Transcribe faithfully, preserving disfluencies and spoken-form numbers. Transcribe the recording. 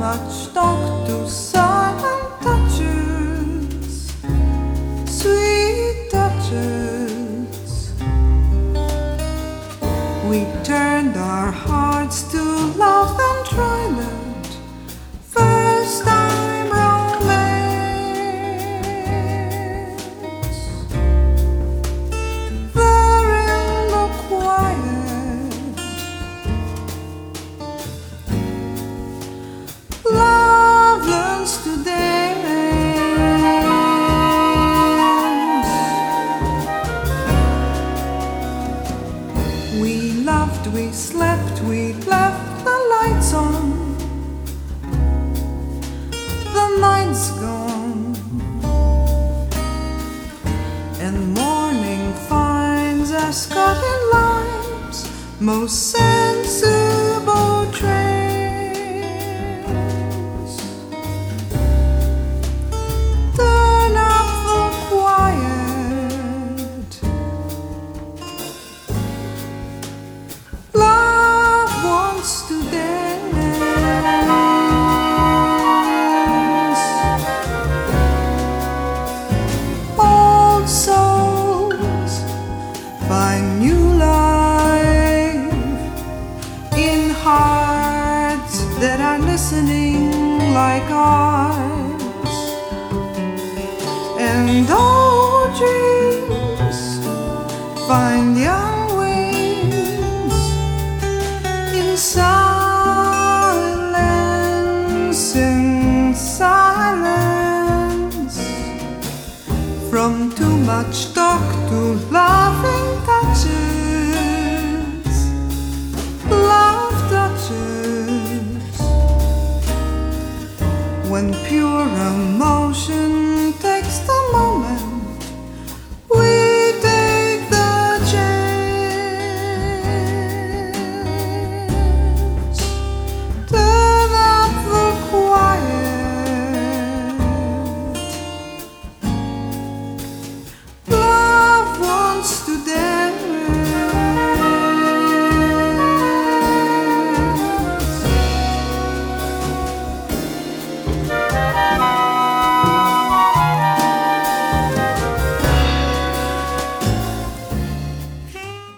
much talk to silent touches, sweet touches. We turned our hearts to love and trident, first time romance. There in the quiet, love learns to dance. We loved, we slept, we left the lights on. The night's gone, and morning finds us caught in life's most sensible trance. Turn up the quiet, love wants to dance. Old souls find new life in hearts that are listening like ours, and old dreams find young wings in silence, in silence. From too much